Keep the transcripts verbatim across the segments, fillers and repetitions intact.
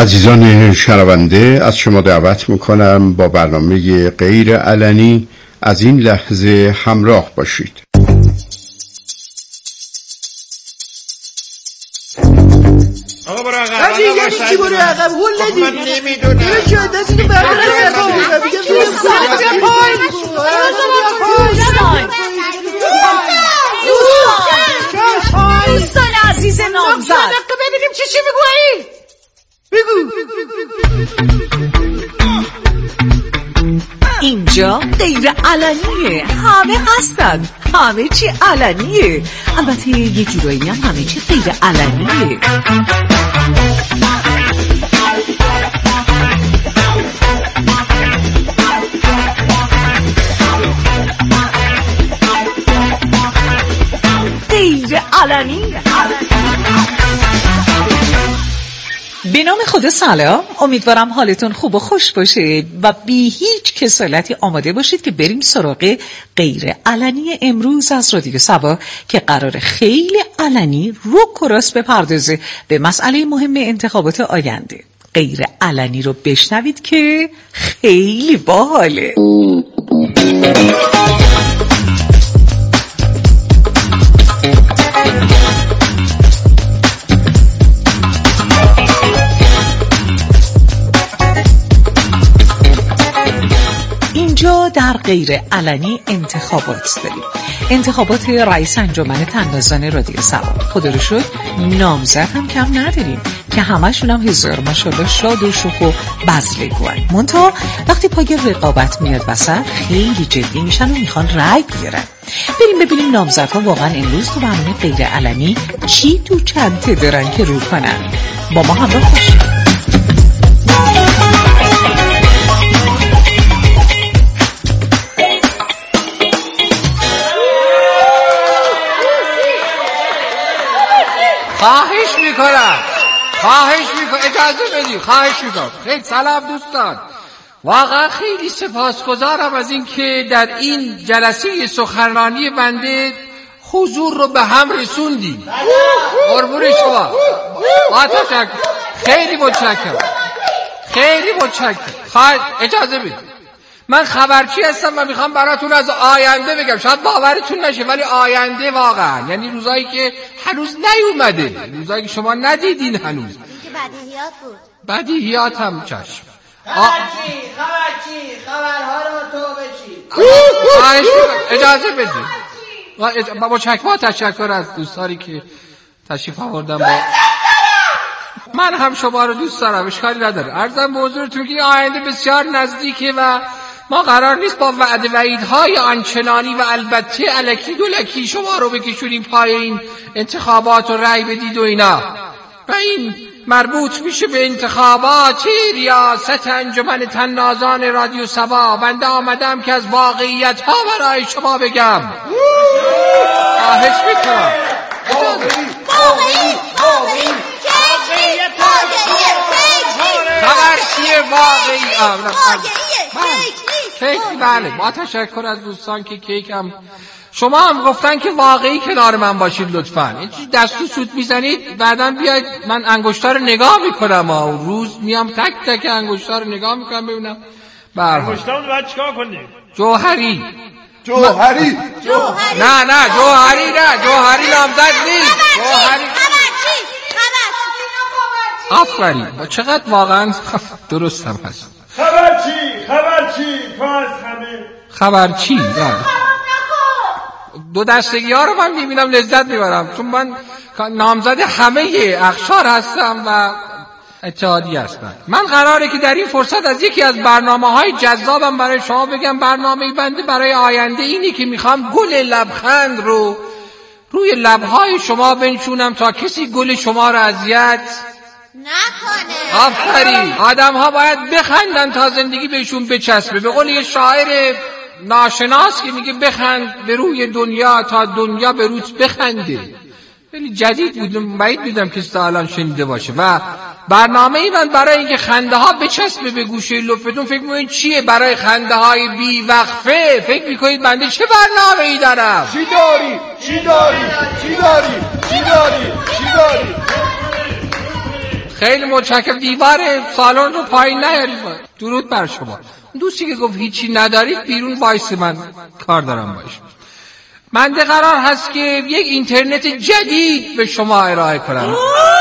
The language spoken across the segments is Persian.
عزیزان شنونده، از شما دعوت میکنم با برنامه غیر علنی از این لحظه همراه باشید. آقا برو عقب. آقا یعنی چی برو عقب؟ هول ندید. من نمیدونم. برو چه دستی تو برای عقب. میگم برو ساعت پای. دوستان عزیز نامزد ببینیم چی چی میگویی. بگو. اینجا غیر علنیه، همه هستن، همه چی علنیه. البته یه جورایی هم همه چی غیر علنیه. غیر علنی. به نام خدا سلام، امیدوارم حالتون خوب و خوش باشه و بی هیچ کسالتی آماده باشید که بریم سراغ غیر علنی امروز از رادیو سبا که قرار خیلی علنی رو کراس بپردازه به مسئله مهم انتخابات آینده. غیر علنی رو بشنوید که خیلی باحاله. اینجا در غیر علنی انتخابات داریم، انتخابات رئیس انجمن تنازان رادیو سبا. خدا رو شکر نامزد هم کم نداریم که همشون هم هزار ماشاءالله شاد و شوخ و بزلگوان. منتها وقتی پای رقابت میاد وسط خیلی جدی میشن و میخوان رأی بیارن. بریم ببینیم نامزدها واقعا امروز تو برنامه غیر علنی چی تو چنته دارن که رو کنن. با ما همراه باشید. خواهش میکنم خواهش میکنم اجازه بدید خواهش میکنم. خیلی سلام دوستان، واقعا خیلی سپاسگزارم از این که در این جلسه سخنرانی بنده حضور رو به هم رسوندید. قربون شما، با تشکر، خیلی متشکرم، خیلی متشکرم. اجازه بدید من خبرچی هستم و میخوام براتون از آینده بگم. شاید باورتون نشه ولی آینده واقعا، یعنی روزایی که هنوز نیومده، روزایی که شما ندیدین هنوز. که بدیهیات بود. بدیهیات هم چشم. خبرچی خبرچی خبرها رو تو بچی. اجازه بدید. با متشکرم، تشکر از دوستانی که تشریف آوردن. با من هم شما رو دوست دارم، اشکالی نداره. عرضم به حضورتون که آینده بسیار نزدیکه و ما قرار نیست با وعده وعیدهای آنچنانی و البته الکی دولکی شما رو بکشونیم پای این انتخابات و رأی بدید و اینا. و این مربوط میشه به انتخابات ریاست انجمن تنازان رادیو سبا. بنده آمدم که از واقعیت ها برای شما بگم. خواهش میکنم. واقعی واقعی خبر چیه واقعی؟ واقعیه کیک. بله با تشکر از دوستان که کیکم. شما هم گفتن که واقعی کنار من باشید لطفاً. این چیز دستو سوت میزنید بعداً بیاید من انگشتار رو نگاه میکنم. اون روز میام تک تک انگشتار رو نگاه میکنم ببینم. برها انگشتار رو باید چیکار کنیم؟ جوهری جوهری جوهری نه نه جوهری نه جوهری نامزد نیست. جوهری خبرچی خبرچی آفرین. با چقدر واقعا درست هم هست. خبرچی خبرچی تو از همه خبرچی نه. دو دستگی ها رو من میبینم لذت میبرم چون من نامزد همه اقشار هستم و اتحادی هستم. من قراره که در این فرصت از یکی از برنامه های جذابم برای شما بگم. برنامه بنده برای آینده اینی که میخوام گل لبخند رو روی لبهای شما بنشونم تا کسی گل شما رو اذیت نکنه. آفرین. آدم ها باید بخندن تا زندگی بهشون بچسبه. به قول یه شاعر ناشناس که میگه بخند به روی دنیا تا دنیا به روت بخنده. خیلی جدید بود، بعید دیدم کسی تا الان شنیده باشه. و برنامه ای من برای اینکه خنده ها بچسبه به گوشه لپتون فکر میکنید چیه؟ برای خنده های بی وقفه فکر میکنید بنده چه برنامه ای دارم؟ چی داری؟ چی داری؟ چی داری؟ چی داری؟ چی داری؟ خیلی متشکرم. دیوار سالن رو پایین نیارید. درود بر شما. دوستی که گفت هیچی ندارید بیرون وایس، من کار دارم باش. من ده قرار هست که یک اینترنت جدید به شما ارائه کنم.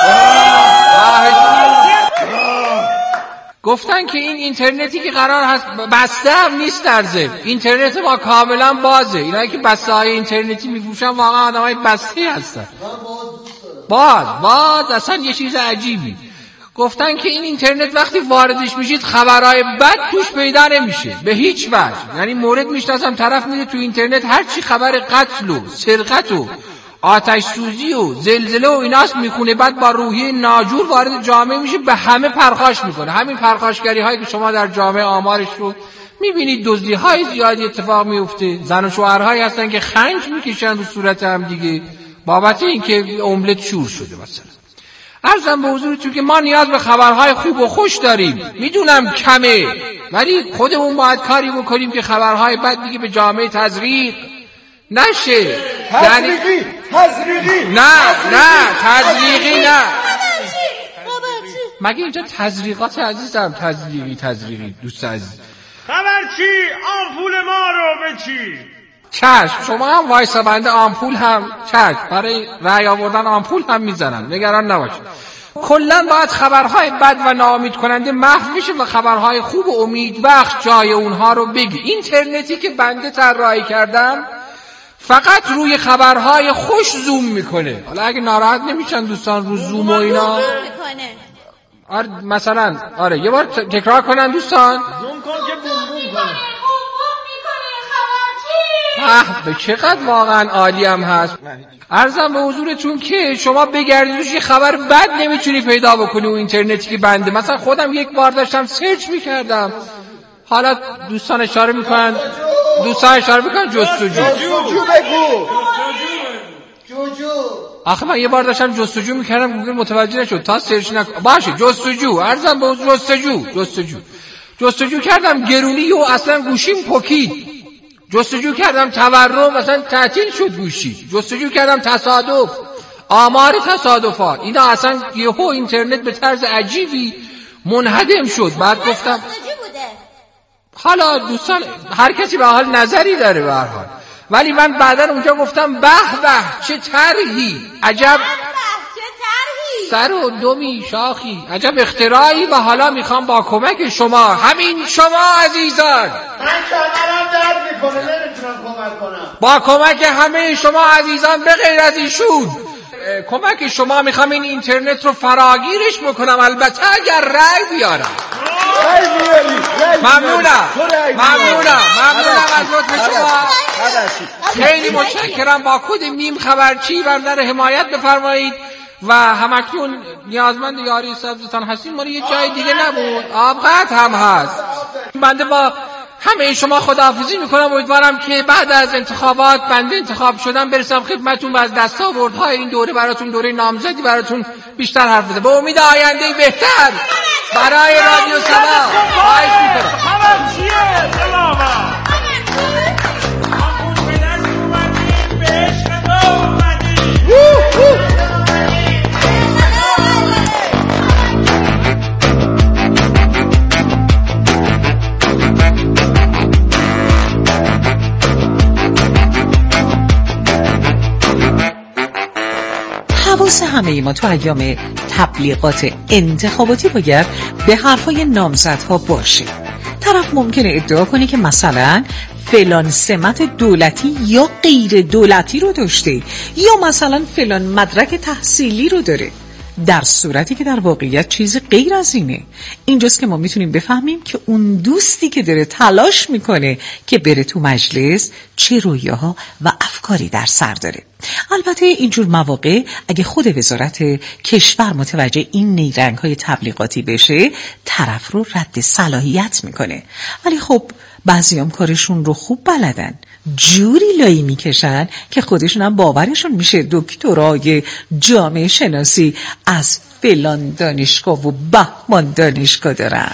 گفتن که این اینترنتی که قرار هست بسته هم نیست، در ضمن اینترنت ما کاملا بازه. اینایی که بسته های اینترنتی میفروشن واقعا آدم های بسته هستن. باز باز اصلا یه چیز عجیبی. گفتن که این اینترنت وقتی واردش میشید خبرهای بد توش پیدا نمیشه به هیچ وجه. یعنی مورد میشناسم طرف میره تو اینترنت هر چی خبر قتل و سرقت و آتش سوزی و زلزله و ایناست میخونه، بعد با روحیه ناجور وارد جامعه میشه، به همه پرخاش میکنه. همین پرخاشگری هایی که شما در جامعه آمارش رو میبینید، دزدی های زیادی اتفاق میفته. زن و شوهرهایی هستن که خنج میکشن رو صورت هم دیگه بابت اینکه املت شور شده. مثلا عرضم به حضورتون که ما نیاز به خبرهای خوب و خوش داریم. میدونم کمه، ولی خودمون باید کاری بکنیم که خبرهای بد دیگه به جامعه تزریق نشه. تزریقی تزریقی نه نه تزریقی نه. مگه اینجا تزریقات عزیزم؟ تزریقی تزریقی دوست عزیز. خبر چی؟ آمپول ما رو بچی. چشم، شما هم وایسا بنده آمپول هم چشم برای رأی آوردن آمپول هم میزنم، نگران نباشید. کلا باید خبرهای بد و ناامید کننده محو بشه و خبرهای خوب و امیدبخش جای اونها رو بگی. اینترنتی که بنده طراحی کردم فقط روی خبرهای خوش زوم میکنه. حالا اگه ناراحت نمیشن دوستان رو زوم و اینا، آره مثلا آره یه بار تکرار کنن دوستان. زوم کن که بوم بوم کنه. اه به چقدر واقعا عالی هم هست. عرضم به حضورتون که شما بگردید یه خبر بد نمیتونی پیدا بکنی اون اینترنتی که بنده. مثلا خودم یک بار داشتم سرچ میکردم، حالا دوستان اشاره میکنن دوستان اشاره میکنن جستجو جستجو بگو جوجو. آخه من یه بار داشتم جستجو میکردم گوگل متوجه نشد تا سرچ نکن. باشه جستجو، عرضم به حضور جستجو جستجو جستجو کردم گرونی و اصلا گوشیم پکید. جستجو کردم تورم، مثلا تعطیل شد گوشی. جستجو کردم تصادف، آمار تصادفات. اینا اصلا یهو اینترنت به طرز عجیبی منهدم شد. بعد گفتم حالا دوستان هر کسی به حال نظری داره به هر حال، ولی من بعدا اونجا گفتم به به چه طرحی، عجب سر و دمی شاخی، عجب اختراعی. و حالا میخوام با کمک شما، همین شما عزیزان، من کمرم درد میکنه نمیتونم کمک کنم، با کمک همه شما عزیزان به غیر از ایشون کمک شما میخوام این اینترنت رو فراگیرش بکنم، البته اگر رأی بیارم. ممنونم ممنونم ممنونم از لطف شما، خیلی متشکرم. با کد میم خبرچی بنده رو حمایت بفرمایید و همکنون نیازمند یاری سبزتان هستیم. ما یه جای دیگه نبود، آبقت هم هست. بنده با همه شما خداحافظی میکنم. امیدوارم که بعد از انتخابات بنده انتخاب شدم برسم خدمتتون و از دستاوردهای این دوره براتون، دوره نامزدی براتون بیشتر حرف بزنم. به امید آینده بهتر برای رادیو سما. خواهش میکنم. خبر چیه؟ سلام. حواس همه ما تو ایام تبلیغات انتخاباتی باید به حرفای نامزدها باشه. طرف ممکنه ادعا کنه که مثلا فلان سمت دولتی یا غیر دولتی رو داشته یا مثلا فلان مدرک تحصیلی رو داره، در صورتی که در واقعیت چیز غیر از اینه. اینجاست که ما میتونیم بفهمیم که اون دوستی که داره تلاش میکنه که بره تو مجلس چه رویاها و افکاری در سر داره. البته اینجور مواقع اگه خود وزارت کشور متوجه این نیرنگ‌های تبلیغاتی بشه، طرف رو رد صلاحیت میکنه. ولی خب بعضیام کارشون رو خوب بلدن، جوری لایی میکشن که خودشون هم باورشون میشه دکترای جامعه شناسی از فلان دانشگاه و بهمان دانشگاه دارن.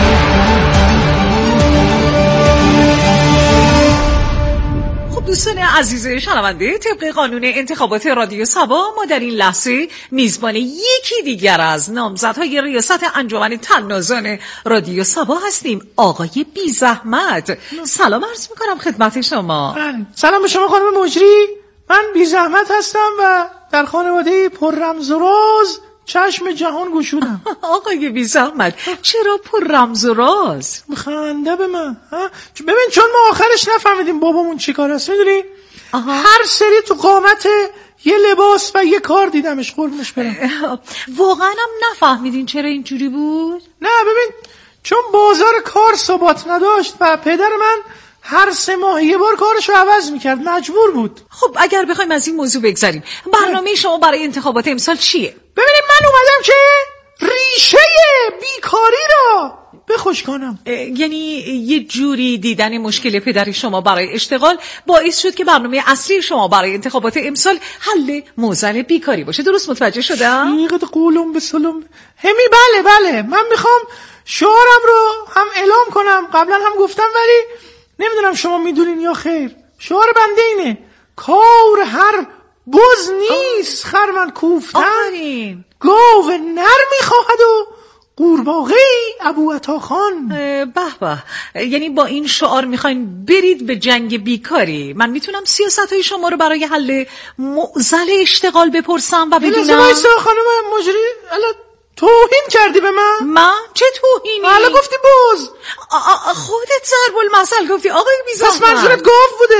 خب دوستان عزیز شنونده، طبق قانون انتخابات رادیو سبا ما در این لحظه میزبان یکی دیگر از نامزدهای ریاست انجمن طنازان رادیو سبا هستیم، آقای بی زحمت. سلام عرض میکنم خدمت شما. سلام به شما خانم مجری. من بی زحمت هستم و در خانواده پر رمز و راز چشم جهان گشودم. آقای بی زحمت چرا پر رمز و راز؟ خنده به من. ببین چون ما آخرش نفهمیدیم بابامون چی کار است، میدونی؟ هر سری تو قامت یه لباس و یه کار دیدمش، قربونش برم. واقعا هم نفهمیدین چرا اینجوری بود؟ نه ببین چون بازار کار ثبات نداشت و پدر من هر سه ماه یه بار کارشو عوض میکرد، مجبور بود. خب اگر بخوایم از این موضوع بگذریم، برنامه شما برای انتخابات امسال چیه؟ ببینیم من اومدم که ریشه بیکاری را بخوش کنم. یعنی یه جوری دیدن مشکل پدر شما برای اشتغال باعث شد که برنامه اصلی شما برای انتخابات امسال حل معضل بیکاری باشه. درست متوجه شدم؟ شیقت قولم به سلم همی. بله بله من میخوام شعارم رو هم اعلام کنم، قبلا هم گفتم ولی نمیدونم شما میدونین یا خیر. شعار بنده اینه: کار هر بز نیست خر من کوفتن، آفرین. گاو نر میخواهد و قورباغه ابو عطاخان. به به، یعنی با این شعار میخواین برید به جنگ بیکاری. من میتونم سیاستهای شما رو برای حل معضل اشتغال بپرسم و بدونم؟ الان وایسا خانم مجری، الان توهین کردی به من؟ من؟ چه توهینی؟ الان گفتی بز. خودت ضرب المثل گفتی آقای بی زحمت. پس منظورت گاو بوده.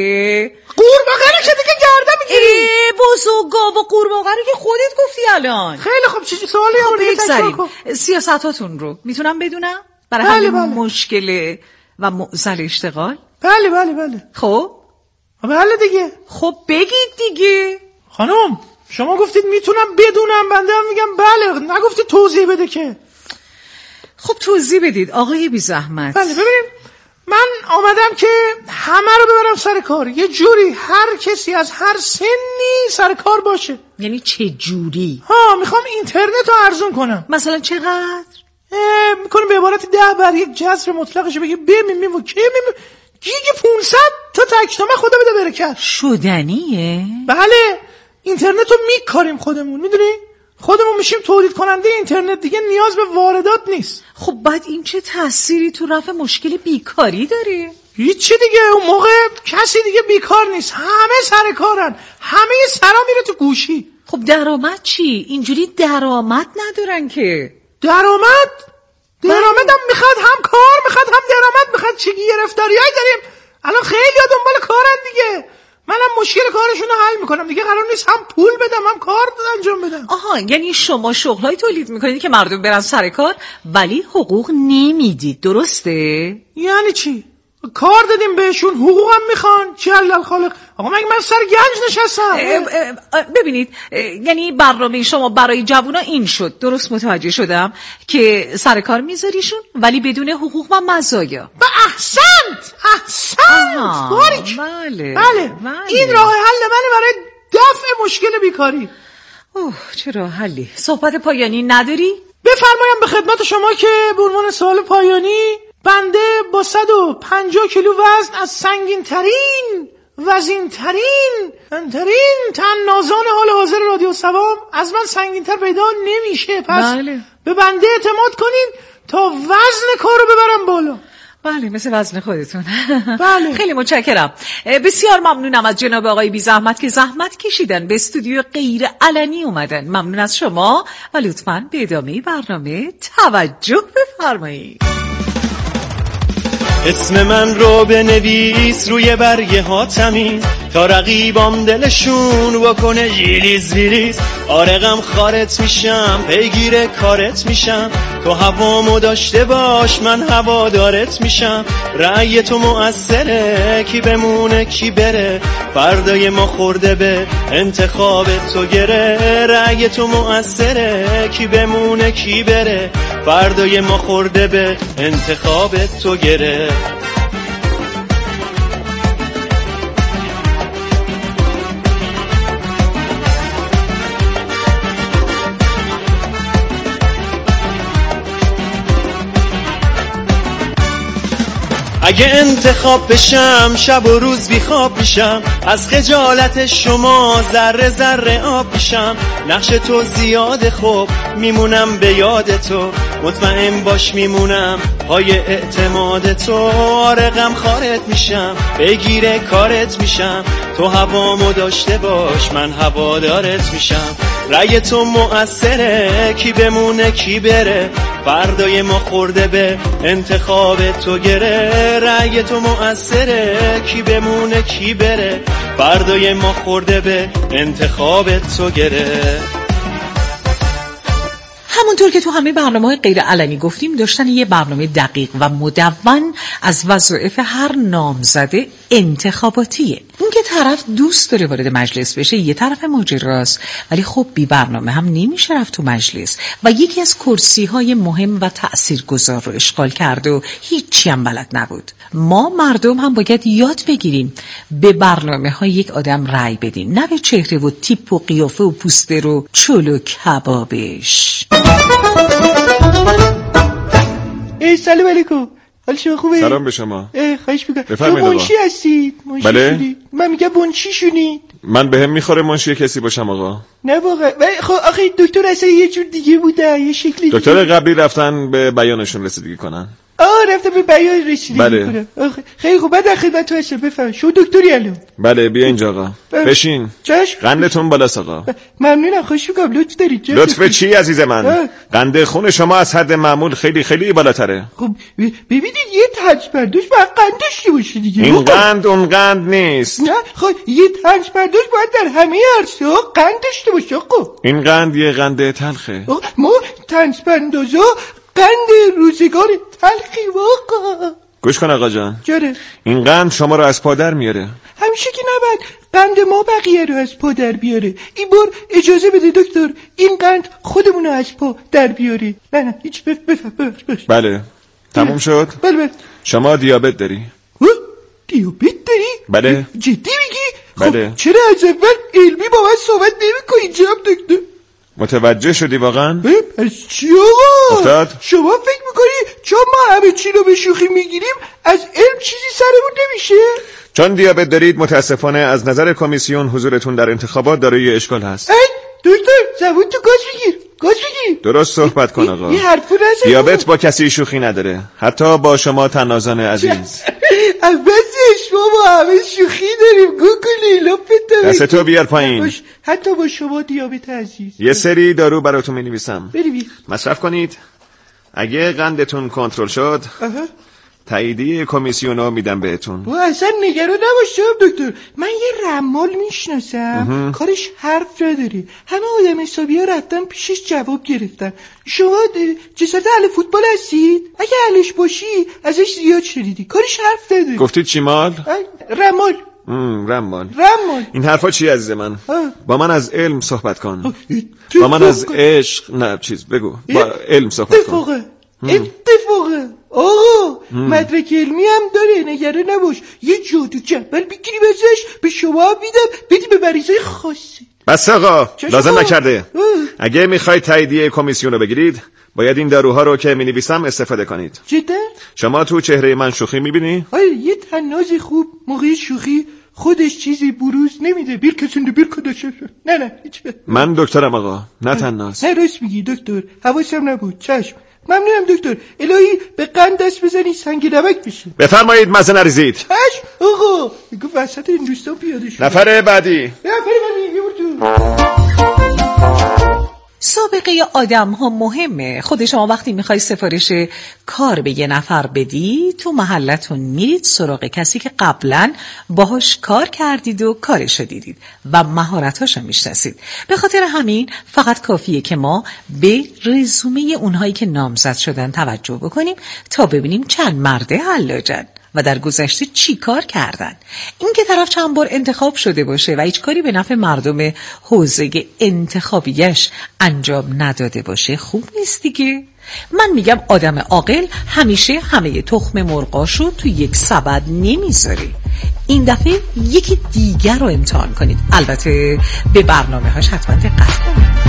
قورباغه رو که دیگه گردن میگیری. بز و گاو و قورباغه رو که خودت گفتی الان. خیلی خب چه سوالی آوردی؟ بگذاریم سیاستاتون رو میتونم بدونم برای بله حل بله. مشکل و معضل اشتغال؟ بله بله بله. خب بله دیگه. خب بگید دیگه. خانم شما گفتید میتونم بدونم، بنده هم میگم بله، نگفتید توضیح بده که. خب توضیح بدید آقای بی زحمت. بله ببینیم من آمدم که همه رو ببرم سر کار، یه جوری هر کسی از هر سنی سر کار باشه. یعنی چه جوری؟ ها میخوام اینترنت رو ارزون کنم. مثلا چقدر؟ میکنم به عبارت ده بر یک جذر مطلقش بگه بمیم و که میم گیگ پونصد تا تکتامه خدا بده برکت. شدنیه؟ بله اینترنت رو میکاریم خودمون، میدونی؟ خودمون میشیم تولید کننده اینترنت، دیگه نیاز به واردات نیست. خب بعد این چه تأثیری تو رفع مشکل بیکاری داره؟ هیچی دیگه، اون موقع کسی دیگه بیکار نیست، همه سر کارن، همه سرا میره تو گوشی. خب درآمد چی؟ اینجوری درآمد ندارن که. درآمد؟ درآمدم میخواد، هم کار میخواد هم درآمد میخواد. چه گرفتاریایی داریم الان، خیلی ها دنبال کارن دیگه. منم مشکل کارشون رو حل میکنم دیگه، قرار نیست هم پول بدم هم کار انجام بدم. آها یعنی شما شغلای تولید میکنید که مردم برن سر کار ولی حقوق نمیدید، درسته؟ یعنی چی؟ کار دادیم بهشون حقوق هم میخوان؟ جل الخالق. آقا مگه من سر گنج نشستم؟ ببینید یعنی برنامه شما برای جوونا این شد، درست متوجه شدم، که سر کار میذاریشون ولی بدون حقوق و مزایا. با احسنت احسنت باریک. بله. بله بله این راه حل منه برای دفع مشکل بیکاری. اوه چه راه حلی؟ صحبت پایانی نداری؟ بفرمایم به خدمت شما که به عنوان سوال پایانی، بنده با صد و پنجاه کیلو وزن از سنگین ترین وزین ترین ترین طنازان حال حاضر رادیو سبا، از من سنگین تر پیدا نمیشه. پس بله. به بنده اعتماد کنین تا وزن کارو ببرم بالا. بله مثل وزن خودتون. بله. خیلی متشکرم، بسیار ممنونم از جناب آقای بی زحمت که زحمت کشیدن به استودیو غیر علنی اومدن. ممنون از شما و لطفاً به ادامه برنامه توجه بفرمایید. اسم من رو بنویس روی برگه ها تمیز، تا رقیبام دلشون بکنه جیلیز ویلیز. آرقم خارت میشم پیگیر کارت میشم، تو هوامو داشته باش من هوادارت میشم. رأی تو مؤثره کی بمونه کی بره، فردای ما خورده به انتخاب تو گره. رأی تو مؤثره کی بمونه کی بره، فردای ما خورده به انتخاب تو گره. اگه انتخاب بشم شب و روز بی خواب میشم، از خجالت شما ذره ذره آب میشم. نقش تو زیاده خوب میمونم به یاد تو، مطمئن باش میمونم پای اعتماد تو. آره غم خارت میشم بگیره کارت میشم، تو هوامو داشته باش من هوادارت میشم. رأی تو مؤثره کی بمونه کی بره، فردای ما خورده به انتخاب تو گره. رأی تو مؤثره کی بمونه کی بره، فردای ما خورده به انتخاب تو گره. همونطور که تو همه برنامه‌های غیر علنی گفتیم، داشتن یه برنامه دقیق و مدون از وظایف هر نامزده انتخاباتیه. اون که طرف دوست داره وارد مجلس بشه یه طرف ماجراست، ولی خب بی برنامه هم نمیشه رفت تو مجلس و یکی از کرسی‌های مهم و تأثیرگذار رو اشغال کرد و هیچی هم بلد نبود. ما مردم هم باید یاد بگیریم به برنامه‌های یک آدم رأی بدیم، نه به چهره و تیپ و قیافه و پوسته رو چل و کبابش. ای سلام علیکم، حال شما خوبه؟ سلام به شما. خواهش میکنم. بفرمایید. شما منشی هستید؟ منشی بله؟ شدید؟ من میگم منشی شونید؟ من بهم میخوره منشی کسی باشم آقا. نه واقعا. خب آخه دکتر اصلا یه جور دیگه بوده، یه شکلی دیگه. دکتر قبلی رفتن به بیانشون رسیدگی کنن. آه رفتم به بیان رسیدگی بله. کنم. خیلی خوب، بعد در خدمت تو هستم. بفرمایید. شما دکتری الان؟ بله بیا اینجا آقا. بشین. چشم. قندتون بالاست آقا. ممنونم، خوش میگم. لطف دارید. لطف چی عزیز من؟ قند خون شما از حد معمول خیلی خیلی بالاتره. خب ببینید یه تنج برداشت باید قند داشته باشه دیگه. این قند اون قند نیست. نه خب یه تنج برداشت باید در همه عرصه ها قند داشته باشه آقا. این قند یه قند تلخه. ما تنج بردازا قند روزگار تلخی واقعا. گوش کن آقا جان. جاره. این قند شما رو از پا در میاره. همیشه که نباید قند ما بقیه رو از پا در بیاره. این بار اجازه بده دکتر این قند خودمون رو از پا در بیاره. نه نه هیچ بف بف بف بف. بله تموم شد. بله بله. شما دیابت داری؟ دیابت داری؟ بله. جدی میگی؟ بله. خب چرا از اول علمی با من صحبت نمی کنی جناب دکتر؟ متوجه شدی واقعا؟ پس چی آقا؟ افتاد؟ شما فکر میکنی چون ما همه چی رو به شوخی میگیریم از علم چیزی سرمون نمیشه؟ چون دیابت دارید متاسفانه از نظر کمیسیون حضورتون در انتخابات دارای اشکال هست. ای دکتر زبون تو گاز بگیر گاز بگیر. درست صحبت کن آقا. این حرفو نزن. دیابت با کسی شوخی نداره، حتی با شما تنازان عزیز. عباسش ما با همه شوخی داریم. گوگلی لپت دست تو بیار پایین. حتی با شما دیابت عزیز. یه سری دارو براتون می نویسم بری مصرف کنید. اگه قندتون کنترل شد تاییدیه کمیسیونو میدم بهتون. با اصلا نگران نباش دکتر، من یه رمال میشناسم کارش حرف نداره، همه آدم حسابی ها رفتن پیشش جواب گرفتن. شما جسد اهل فوتبال هستید؟ اگه اهلش باشی ازش زیاد شنیدی، کارش حرف نداره. گفتید چی مال؟ رمال. رمال. رمال. این حرفا چی عزیز من؟ با من از علم صحبت کن. با من از عشق نه چیز بگو. با علم صحبت کن. اتفاقه اتفاقه آقا مدرک علمی هم داره، نگران نباش. یه جادو جبل بگیری ازش به شما میدم بدی به مریضای خاصی. بس آقا لازم نکرده. اگه میخواید تاییدیه کمیسیون رو بگیرید باید این داروها رو که مینویسم استفاده کنید. جدا؟ شما تو چهره من شوخی میبینی؟ آره یه تنازی خوب موقع شوخی خودش چیزی بروز نمیده. بیر کسنده بیر کداشه. نه نه هیچ. من دکترم آقا نه تناز. نه راست میگی دکتر، حواسم نبود. چشم ممنونم دکتر. الهی به قند دست بزنی سنگ نمک بشه. بفرمایید مزه نریزید. چشم آقا. میگو وسط این دوستان پیاده شد. نفر بعدی. نفر بعدی یه تو. سابقه آدم ها مهمه. خود شما وقتی میخوای سفارش کار به یه نفر بدی تو محلتون میرید سراغ کسی که قبلا باهاش کار کردید و کارشو دیدید و مهارتاشو میشناسید. به خاطر همین فقط کافیه که ما به رزومه اونهایی که نامزد شدن توجه بکنیم تا ببینیم چند مرده حلاجن و در گذشته چی کار کردن. این که طرف چند بار انتخاب شده باشه و هیچ کاری به نفع مردم حوزه انتخابیش انجام نداده باشه خوب نیست دیگه. من میگم آدم عاقل همیشه همه تخم مرغاشو تو یک سبد نمیذاره. این دفعه یکی دیگر رو امتحان کنید. البته به برنامه هاش حتما دقت کنید.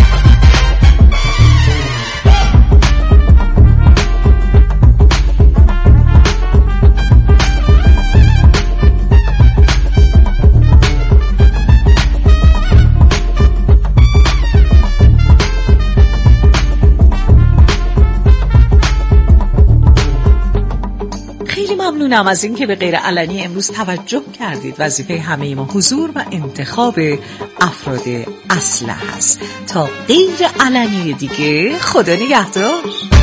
ممنونم از اینکه به غیر علنی امروز توجه کردید. وظیفه همه ما حضور و انتخاب افراد اسلحه است. تا غیر علنی دیگه، خدا نگهدار.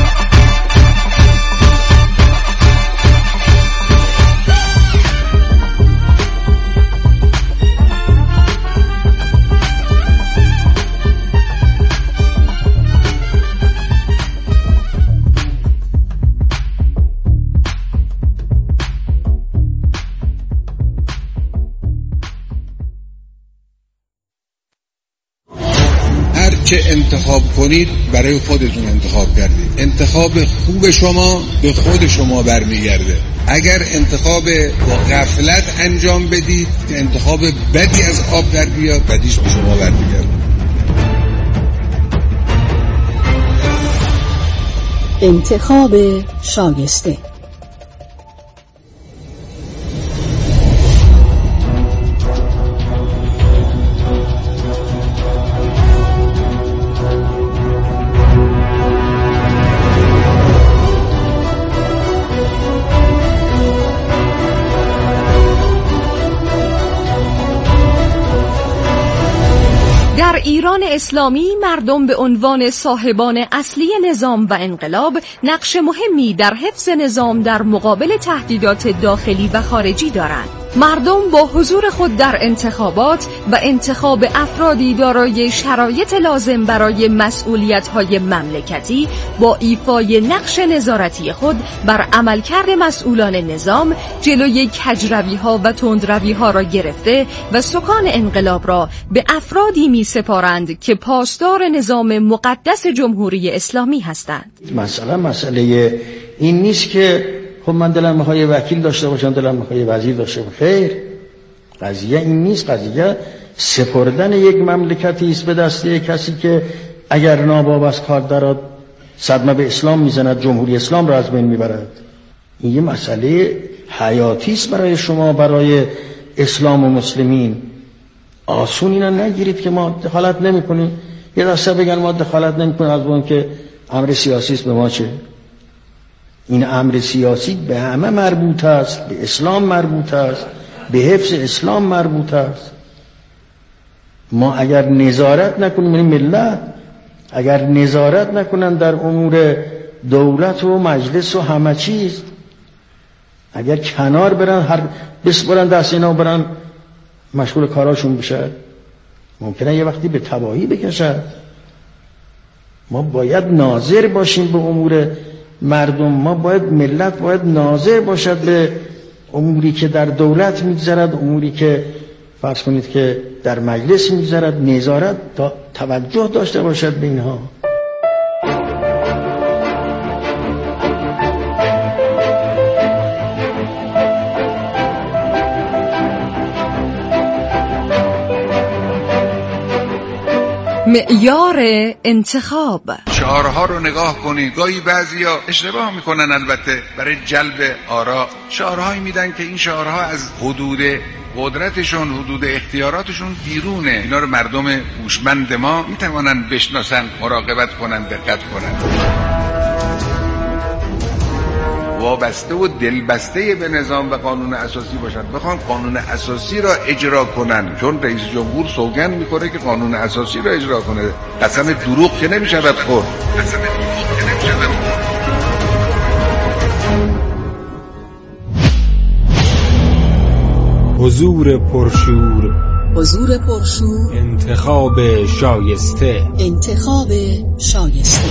که انتخاب کنید برای خودتون انتخاب کردید. انتخاب خوب شما به خود شما برمیگرده. اگر انتخاب با غفلت انجام بدید، انتخاب بدی از آب در بیاد، بدیش به شما برمیگرده. انتخاب شایسته. در ایران اسلامی مردم به عنوان صاحبان اصلی نظام و انقلاب نقش مهمی در حفظ نظام در مقابل تهدیدات داخلی و خارجی دارند. مردم با حضور خود در انتخابات و انتخاب افرادی دارای شرایط لازم برای مسئولیت‌های مملکتی با ایفای نقش نظارتی خود بر عملکرد مسئولان نظام جلوی کجروی‌ها و تندروی‌ها را گرفته و سکان انقلاب را به افرادی می‌سپارند که پاسدار نظام مقدس جمهوری اسلامی هستند. مثلا مسئله این نیست که خب من دلم میخواد یه وکیل داشته باشم، دلم میخواد یه وزیر داشته باشم. خیر، قضیه این نیست. قضیه سپردن یک مملکتی است به دست یک کسی که اگر ناباب از کار درآد صدمه به اسلام میزند، جمهوری اسلام را از بین میبرد. این یه مسئله حیاتی است برای شما، برای اسلام و مسلمین. آسون اینا نگیرید که ما دخالت نمیکنیم. یه دسته بگن ما دخالت نمیکنیم، از اون که امر سیاسی است به ما چه؟ این امر سیاسی به همه مربوط است، به اسلام مربوط است، به حفظ اسلام مربوط است. ما اگر نظارت نکنیم، این ملت اگر نظارت نکنن در امور دولت و مجلس و همه چیز، اگر کنار برن، هر بسپرن دست اینا برن مشغول کاراشون بشن، ممکنه یه وقتی به تباهی بکشد. ما باید ناظر باشیم به امور مردم. ما باید، ملت باید ناظر باشد به اموری که در دولت میگذرد، اموری که فرض کنید که در مجلس میگذرد، نظارت تا توجه داشته باشد به اینها. معیار انتخاب. شعارها رو نگاه کنید. گاهی بعضیا اشتباه میکنن البته برای جلب آرا. شعارهایی میدن که این شعارها از حدود قدرتشون، حدود اختیاراتشون بیرونه. اینا رو مردم هوشمند ما میتوانن بشناسن، مراقبت کنن، دقت کنن. وابسته و دلبسته به نظام و قانون اساسی باشن، بخوان قانون اساسی را اجرا کنن، چون رئیس جمهور سوگند میخوره که قانون اساسی را اجرا کنه. قسم دروغ که نمیشود خورد. قسم دروغ که نمیشود خورد. حضور پرشور، حضور پرشور، انتخاب شایسته، انتخاب شایسته.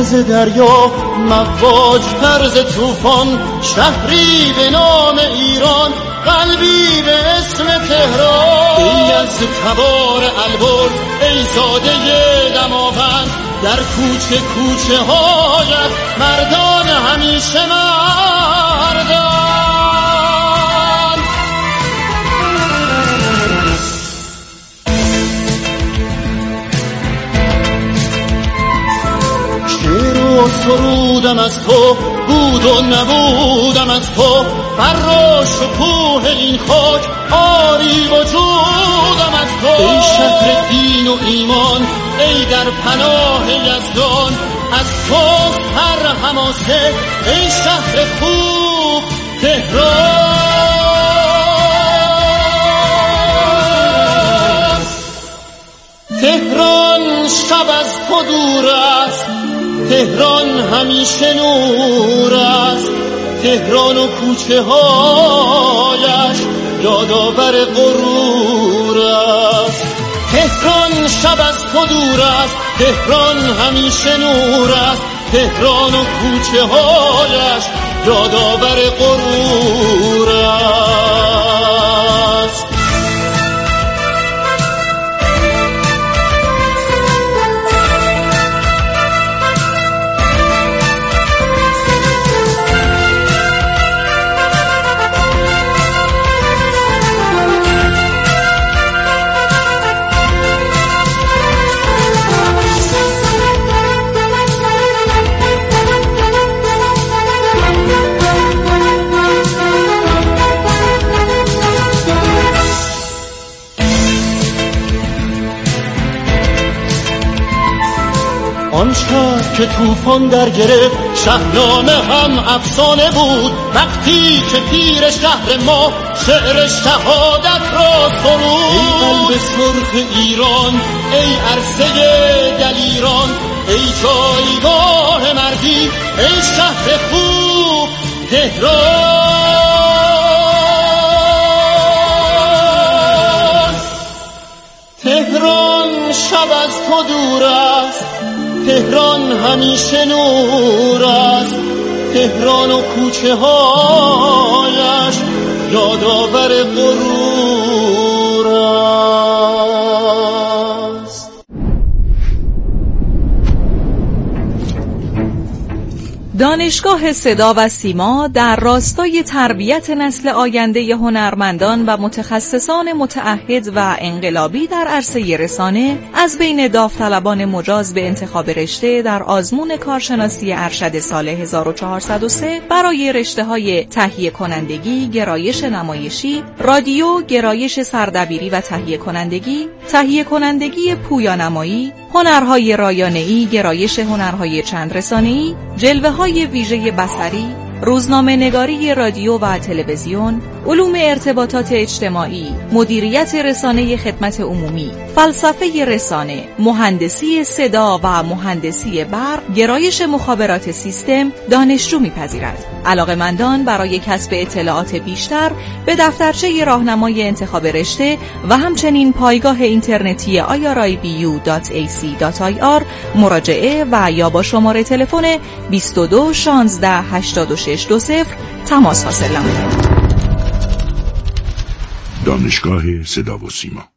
ترز دریا، مواج ترز طوفان، شهری به نام ایران، قلبی به اسم تهران. ای از تبار البرز، ای زاده دماوند، در کوچه کوچه هایت مردان همیشه مردان. شعر و سرودم از تو، بود و نبودم از تو، بر شکوه این خاک آری وجودم از تو. ای شهر دین و ایمان، ای در پناه یزدان، از تو هر حماسه، ای شهر خوب تهران. تهران شب از تو دور است، تهران همیشه نور است، تهران و کوچه هایش یادآور غرور است. تهران شب از تو دور است، تهران همیشه نور است، تهران و کوچه هایش یادآور غرور است. آن شهر که طوفان در گرفت، شهنامه هم افسانه بود، وقتی که پیر شهر ما شعر شهادت را سرود. ای قلب سرخ ایران، ای عرصه دلیران، ای جایگاه مردی، ای شهر خوب تهران. تهران شب از تو دور است، تهران همیشه نور است، تهران و کوچه هایش یادآور غرور است. دانشگاه صدا و سیما در راستای تربیت نسل آینده هنرمندان و متخصصان متعهد و انقلابی در عرصه رسانه از بین داوطلبان مجاز به انتخاب رشته در آزمون کارشناسی ارشد سال هزار و چهارصد و سه برای رشته‌های تهیه کنندگی، گرایش نمایشی، رادیو، گرایش سردبیری و تهیه کنندگی، تهیه کنندگی پویانمایی، هنرهای رایانه‌ای، گرایش هنرهای چند رسانه‌ای، جلوه‌های ویژه بصری، روزنامه نگاری رادیو و تلویزیون، علوم ارتباطات اجتماعی، مدیریت رسانه خدمت عمومی، فلسفه رسانه، مهندسی صدا و مهندسی برق، گرایش مخابرات سیستم دانشجو می‌پذیرد. علاقه‌مندان برای کسب اطلاعات بیشتر به دفترچه راهنمای انتخاب رشته و همچنین پایگاه اینترنتی آی آر آی بی یو دات ای سی دات آی آر مراجعه و یا با شماره تلفن بیست و دو شانزده هشتاد و شش دو صفر تماس حاصل نمایید. دانشگاه صدا و سیما.